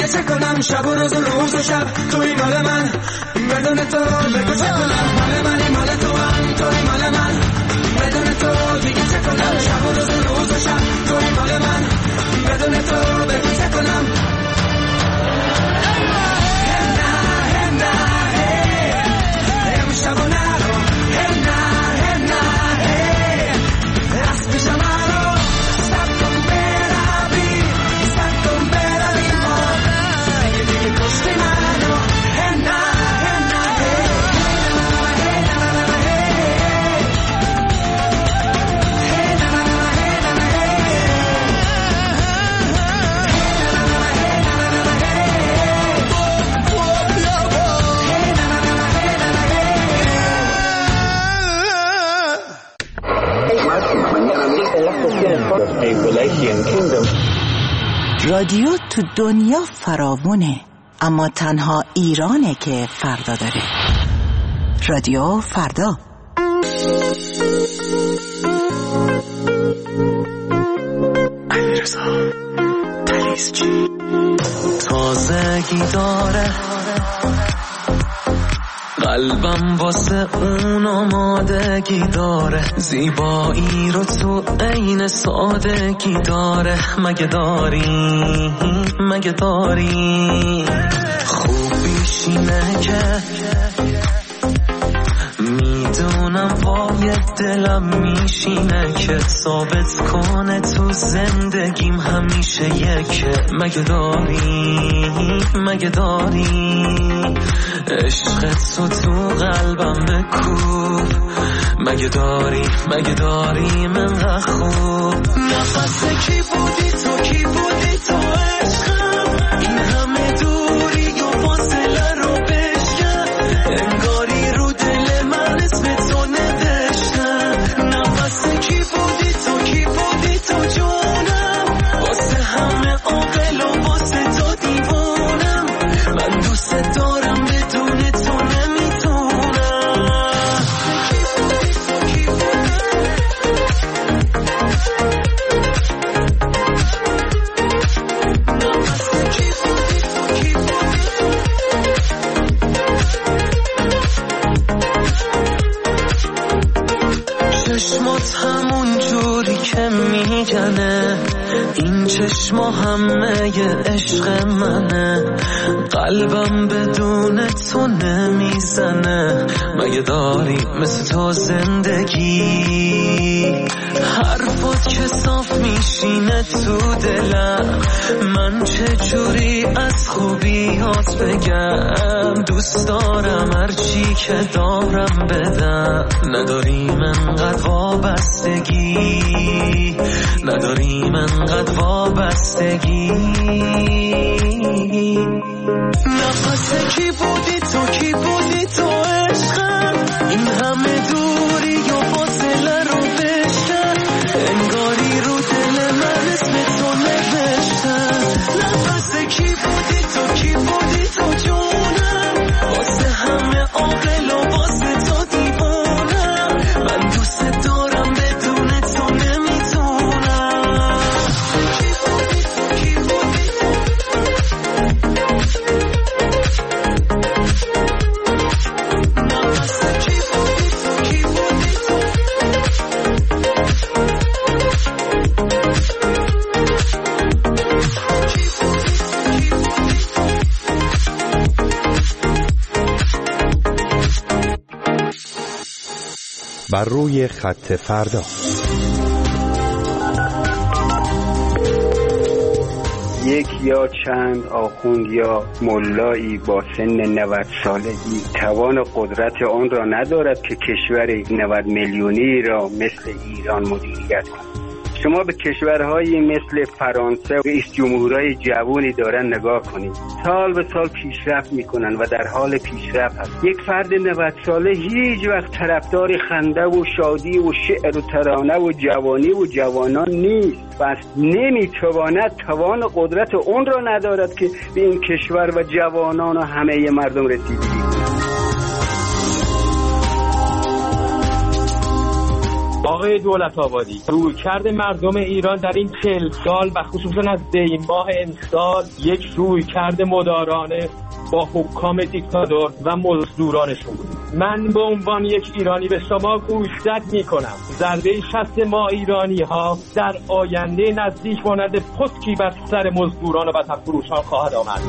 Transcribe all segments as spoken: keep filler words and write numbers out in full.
چه کنم شب و روز و روز و شب توی مال من بدون تو بگو چه کنم مال منی مال تو هم توی مال من بدون تو دیگه چه کنم شب و روز و روز و شب توی مال من بدون تو بگو چه کنم رادیو تو دنیا فراوونه، اما تنها ایرانه که فردا داره. رادیو فردا. علیرضا تلیسچی تازگی داره قلبم واسه اون آمادگی داره، زیبایی رو تو عین سادگی داره. مگه داری مگه داری خوبیش اینه که میدونم وای دلم میشینه که ثابت کنه تو زندگیم همیشه یکه. مگه داری مگه داری عشقت تو تو قلبم بکوب. مگه داری مگه داری من خوب نفس کی بودی تو کی بودی تو عشقم این همه دوری و فاصله رو بشکن انگاری رو دل من اسم تو نوشتم. نفس کی بودی تو کی بودی تو جونم واسه همه عاقل و واسه تو دیوونم. من دوست دارم بدون تو نمیتونم. چشمات همون جوری که میگنه این چشما همه ی عشق منه، قلبم بدون تو نمیزنه. مگه داری مثل تو زندگی حرفات که صاف میشینه تو دلم. من چه جوری از خوبیات بگم دوست دارم هرچی که دارم بدم. نداریم انقدر وابستگی نداریم انقدر وابستگی. نفس کی بودی تو کی بودی تو عشقم این همه دوری و فاصله رو بشکن انگاری رو دل من اسم تو نوشتم. نفس کی بودی تو کی بودی تو جونم واسه همه عاقل و واسه تو دیوونم. من دوست دارم بدون تو نمیتونم. بر روی خط فردا. یک یا چند آخوند یا ملایی با سن نود سالگی توان قدرت آن را ندارد که کشور نود میلیونی را مثل ایران مدیریت کند. شما به کشورهایی مثل فرانسه و رئیس جمهورهای جوانی دارن نگاه کنید، سال به سال پیشرفت میکنن و در حال پیشرفت هست. یک فرد نود ساله هیچ وقت طرفدار خنده و شادی و شعر و ترانه و جوانی و جوانان نیست. پس نمیتواند توان قدرت اون را ندارد که به این کشور و جوانان و همه مردم رسیدگی. آقای دولت آبادی، رویکرد مردم ایران در این چهل سال و خصوصا از دی ماه امسال یک رویکرد مدارانه با حکام دیکتاتور و مزدورانشون بود. من به عنوان یک ایرانی به شما گوشزد میکنم. ضربه شست ما ایرانی ها در آینده نزدیک مانند پتکی بر سر مزدوران و وطن فروشان خواهد آمد.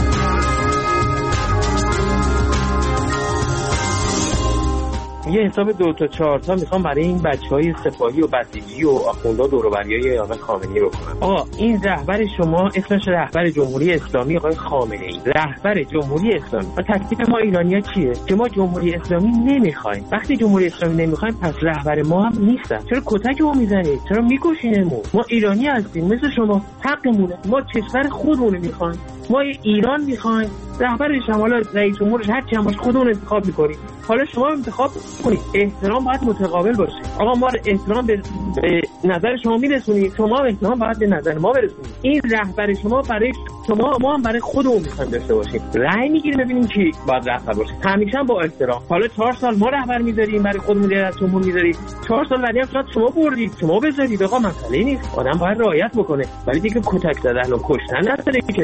یه حساب دو تا چهار تا میخوام برای این بچهای سپاهی و بسیجی و آخوندا دور و بریای آقای خامنه‌ای بکنم. آقا این رهبر شما اسمش رهبر جمهوری اسلامی آقای خامنه‌ای، رهبر جمهوری اسلامی. و تکلیف ما ایرانی‌ها چیه؟ که ما جمهوری اسلامی نمیخوایم. وقتی جمهوری اسلامی نمیخوایم پس رهبر ما هم نیستن. چرا کتکمو میزنید؟ چرا میکشینمون؟ ما ایرانی هستیم مثل شما، حقمونه. ما کشور خودمون میخوایم. ما ایران میخوایم. رهبرش هم حالا رئیس جمهورش هر چی هم باشه خودمون انتخاب میکنیم. حالا شما انتخاب کنید. احترام باید متقابل باشه. آقا ما احترام به, به نظر شما میرسونیم، شما احترام باید به نظر ما برسونید. این رهبر شما برای شما، ما هم برای خودمون میخوایم داشته باشیم. رأی میگیریم ببینیم کی باید رهبر باشه. همیشه با احترام. حالا چهار سال ما رهبر میذاریم برای خودمون، رئیس جمهور میذاریم. چهار سال بعدی هم شاید شما بردید، شما بذارید. آقا مسئله نیست. آدم باید رعایت بکنه. ولی دیگه کتک زدن و کشتن نداره که.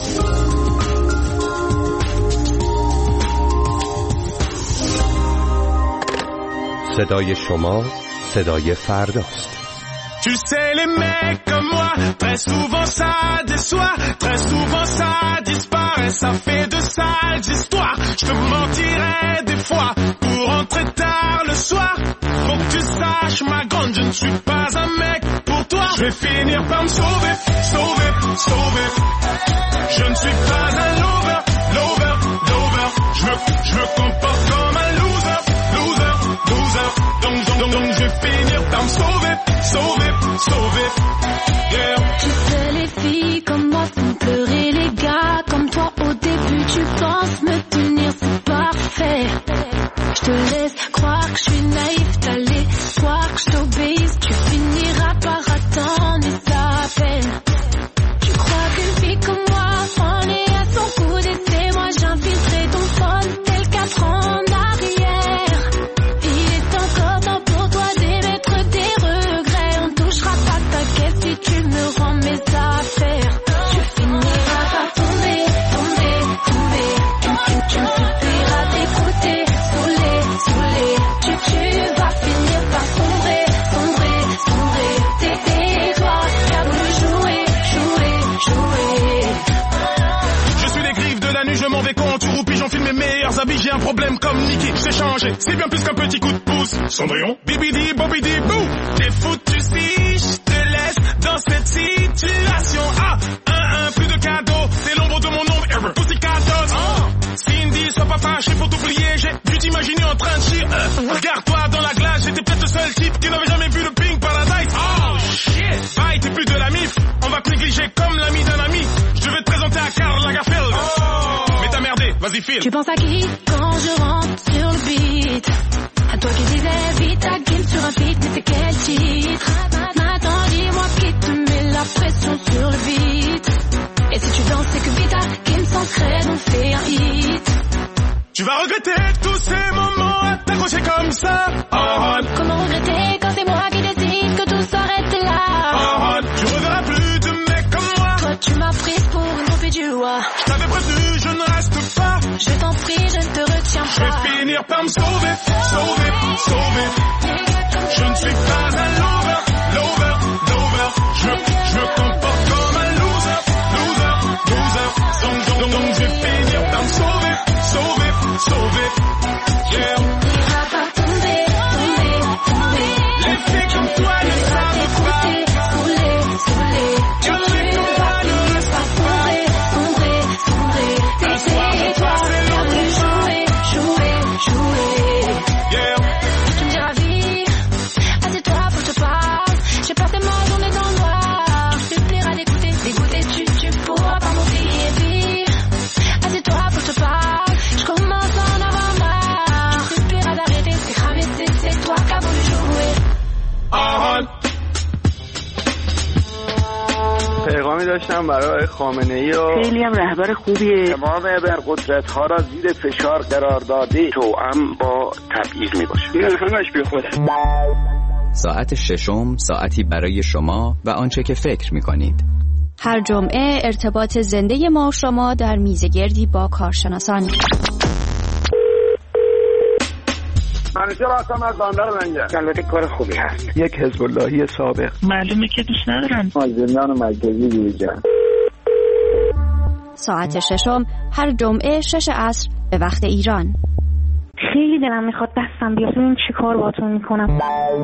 صدای شما صدای فرداست. Tu sais les mecs comme moi, très souvent ça déçoit, très souvent ça disparaît, ça fait de sales histoires. Je te mentirais des fois pour rentrer tard le soir. Faut que tu saches ma grande, je ne suis pas un mec pour toi. Je vais finir par me sauver, sauver, sauver. Je ne suis pas un lover, lover, lover. Je me, je me comporte comme un loser, loser, loser. Donc, donc, donc, donc je vais finir par me sauver, sauver, sauver. Yeah. Tu sais les filles comme moi font pleurer les gars comme toi. Au début tu penses me tenir, c'est parfait. Je te laisse croire que je suis naïf, t'as l'espoir que je t'obéisse. Tu finiras par attendre et ça peine. Tu crois qu'une fille comme moi en est à son coup d'essai. Moi j'infiltrerai ton phone tel quatre ans en arrière. Il est encore temps pour toi d'émettre des regrets. On touchera pas ta caisse si tu me rends mes affaires. Tu finiras par tomber, tomber, tomber. Tu, tu, tu me suffiras d'écouter, saoulé, saoulé. Tu, tu vas finir par sombrer, sombrer, sombrer. T'es toi qui as voulu jouer, jouer, jouer. Je suis les griffes de la nuit, je m'en vais quand tu roupis, j'enfile mes meilleurs habits, j'ai un problème comme Nicky, je t'ai changé, c'est bien plus qu'un petit coup de pouce. Cendrillon, bibidi, bobidi, bou. T'es foutu si je te laisse dans cette situation. Ah, un, un, plus de cadeaux, c'est l'ombre de mon ombre, error, pussy cadeaux. Oh, Cindy, sois pas fâché, faut t'oublier, j'ai dû t'imaginer en train de chier. Euh, regarde-toi dans la glace, j'étais peut-être le seul type qui n'avait jamais vu le Pink Paradise. Oh, shit, bye, t'es plus de la mif, on va te négliger comme l'ami d'un ami. Je devais te présenter à Karl Lagerfeld. Oh, mais t'as merdé, vas-y file. Tu penses à qui quand je rentre sur le beat? À toi qui disais vite à game sur un feat, mais c'est quel titre? Maintenant dis-moi qui te met la pression sur le beat. Et si tu danses c'est que vite à game sans crème on fait un hit. Tu vas regretter tous ces moments à t'accrocher comme ça. Oh, comment regretter quand c'est moi qui décide que tout s'arrête là? Oh, tu reverras plus de mecs comme moi. Toi tu m'as prise pour une groupie du roi. Je t'avais prévenu, je ne reste pas. Je t'en prie, je ne te retiens Je vais pas. finir par me sauver, sauver, sauver. Je ne suis pas un lover, lover, lover. Je, je me comporte comme un loser, loser, loser. Donc, donc, donc, donc je vais finir par me sauver, sauver, sauver. Yeah. Tu n'iras pas tomber, tomber, tomber. Les filles comme toi ne savent pas. Saoulé, saoulé. Tu ne vas finir par sombrer, sombrer, sombrer. T'es toi, t'as voulu jouer, jouer, jouer. Yeah. Tu me diras vie, assieds-toi faut que je te parle. J'ai passé ma journée dans le noir. Tu plairas d'écouter, d'écouter, tu, tu pourras pas m'oublier. Vie, assieds-toi faut que je te parle. Je commence à en avoir marre. Tu suffiras d'arrêter, c'est cramé, c'est, c'est toi qui as voulu jouer. Oh. پیغامی داشتم برای خامنه‌ای و خیلی هم رهبر خوبیه. تمام ابرقدرت ها را زیر فشار قرار داده، توأم با تبعیض می باشه. نه همش بی خوده. ساعت ششم ساعتی برای شما و آنچه که فکر می‌کنید. هر جمعه ارتباط زنده ما و شما در میزگردی با کارشناسان. منیشه راستم از باندر لنگه. البته کار خوبی هست. یک حزب اللهی سابق. معلومه که دوست ندارن. از زندان مرکزی بیرون. ساعت ششم هر جمعه شش عصر به وقت ایران. خیلی دلم میخواد دستم بیاد ببین چی کار باهاتون میکنم.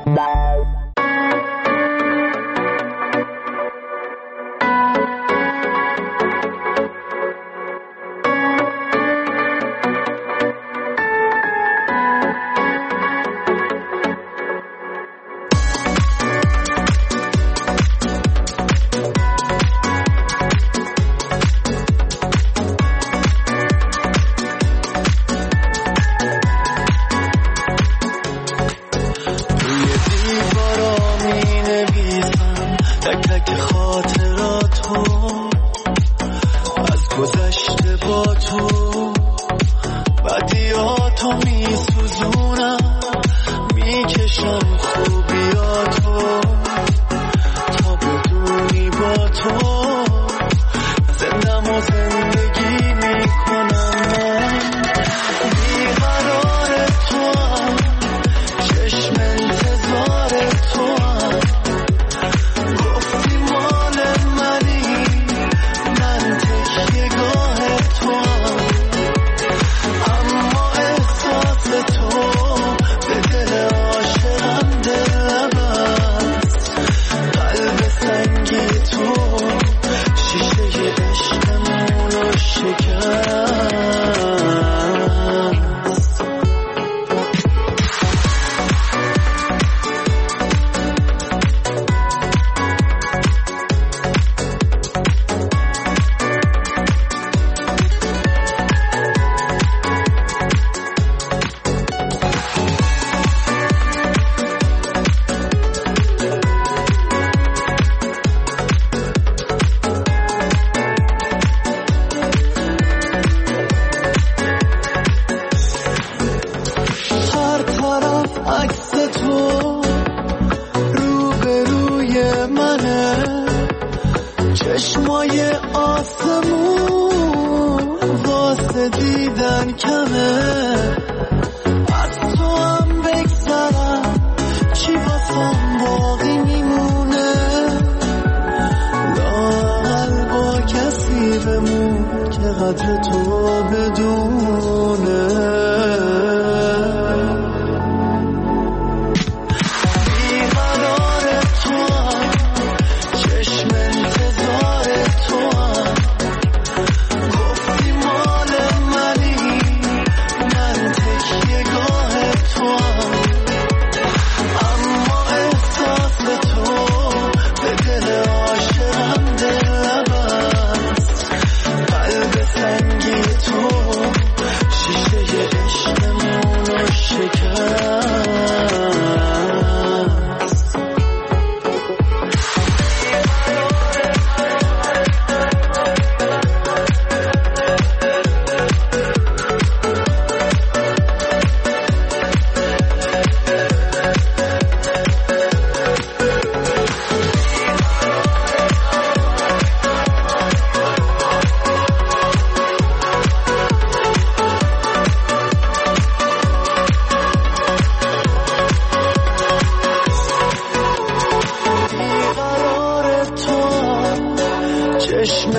چشم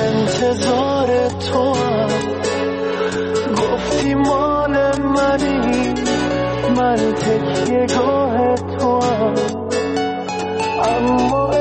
انتظار تو گفتی مال منی، من تکیه گاه تو اما